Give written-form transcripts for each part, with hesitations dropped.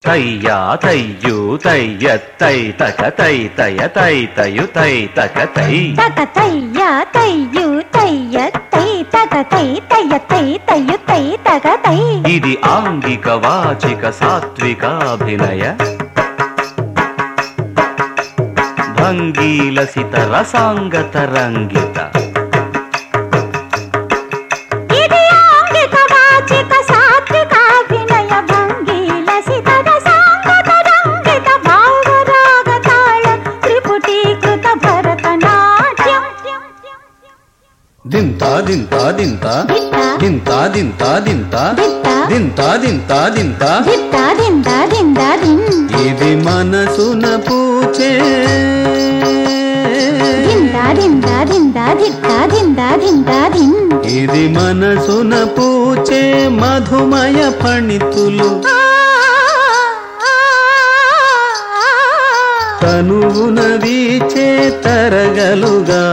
తయ్యా తయ్యు తయ్య తై తక తై తయ తై తయు తై తక తై తక తయ్యా తయ్యు తయ్య తై తక తై తయ తై తయు తై తక తై. ఇది ఆంగిక వాచిక సాత్వికాభినయ భంగీలసిత రసాంగత రంగిత. ఇది ఆంగిక వాచిక సాత్వికాభినయ భంగీలసిత రసాంగత రంగిత భావరాగ తాళ త్రిపుటీకృత భరతనాట్యం. దింతా దింతా దింతా దింతా దింతా దింతా దింతా దింతా దింతా దింతా దిందా దిందా దిన్. ఇది మనసున పూచే దిందా దిందా దిందా దిందా దిందా దిందా దిన్. ఇది మనసున పూచే మధుమయ ఫణితులు తనువున వీచే తరగలుగా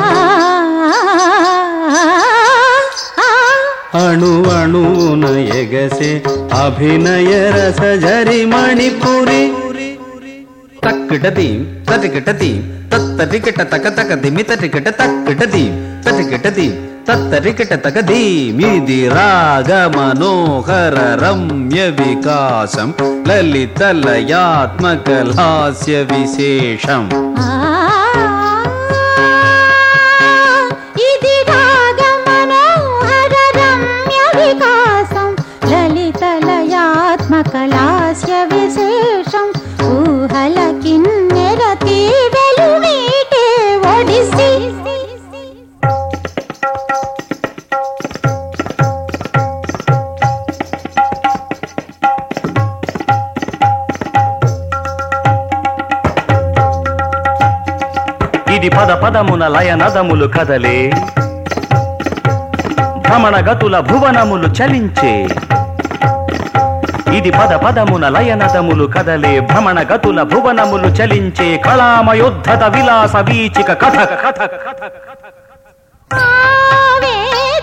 అణు అణువున ఎగసే అభినయ రసజరి మణిపురి. తక్కిటది తటికిటది తత్తటికిట తక తక దిమితటికిట తక్కిటది తటికిటది తత్తటికిట తక ధీమిది రాగ మనోహర రమ్య వికాసం లలిత లయాత్మక లాస్య విశేషం. ఇది రాగ మనోహర రమ్య వికాసం లలిత లయాత్మక లాస్య విశేషం. ఊహల కిన్నెర తీవెలు మీటే ఒడిసి. ఇది పద పదమున లయనదములు కదలే భ్రమణ గతుల భువనములు చలించే. ఇది పద పదమున లయనదములు కదలే భ్రమణ గతుల భువనములు చలించే కళామయోద్ధత విలాస వీచిక కథ కథ కథ కథ. ఆవే